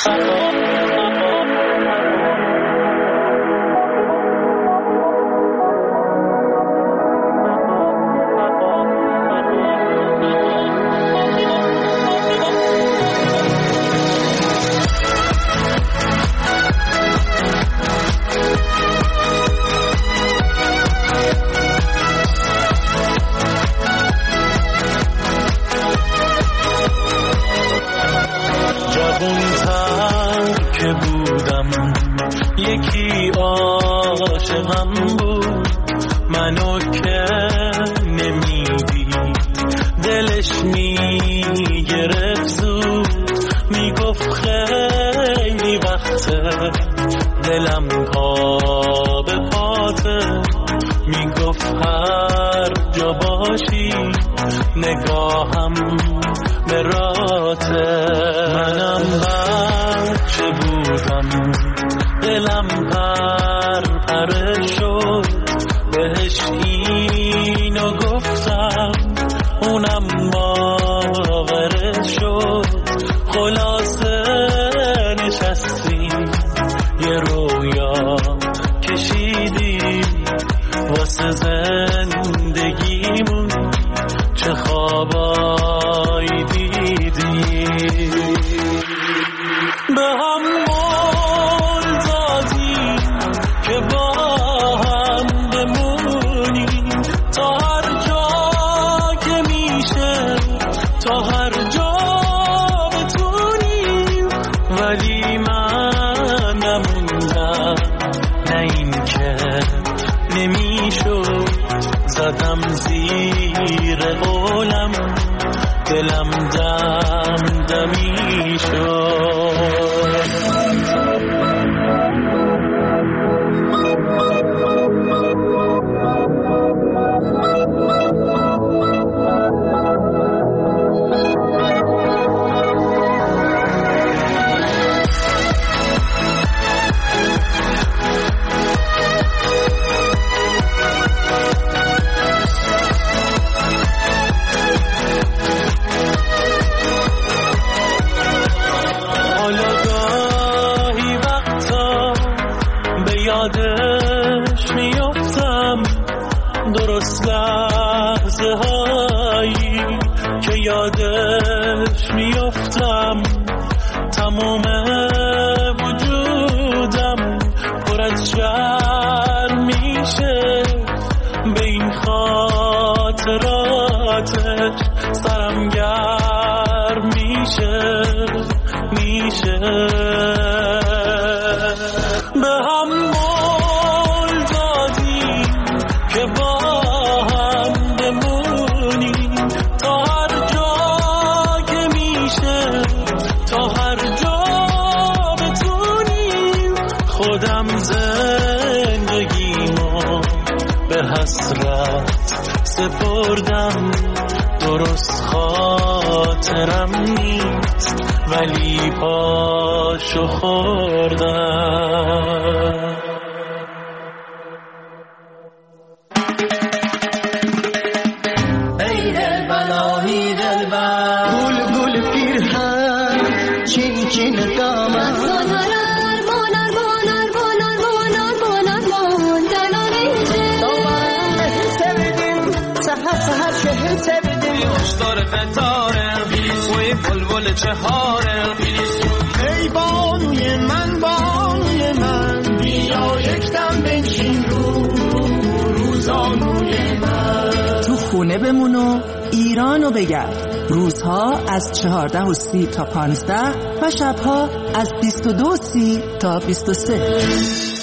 یکی عاشقم بود منو که نمیدید، دلش میگرفت زود، میگفت خیلی وقته دلم پا به پاته، میگفت هر جا باشی نگاهم به راته. منم بچه بودم دلم پر شد، بهش اینو گفتم اونم باورش شد. خلاصه نشستیم یه رویا کشیدیم واسه زندگیمون، چه خوابایی دیدیم. به هم قول دادیم که با هم بمونیم تا هر جا که میشه، تا هر جا بتونیم، ولی من نموندم، نه این که نمیشد. زدم زیر قولم، دلم دم دمی شد. یادش میافتم درست لحظه هایی که یادش میافتم، تمام وجودم پر از شرم میشه به این خاطراتش، سرم گرم میشه به هم قول دادیم که با هم بمونیم تا هر جا که میشه، تا هر جا بتونیم. خودم زندگیمو به حسرت سپردم، درست خاطرم نیست ولی پاشو خوردم. ای دل بلایی دل بر گل گل پیرهن چین چین دامن بلبل چهاره ای بانوی من بیا یک دم بنشین روزانوی من. تو خونه بمونو ایرانو بگرد. روزها از 14:30 تا 15 و شبها از 22:30 تا 23.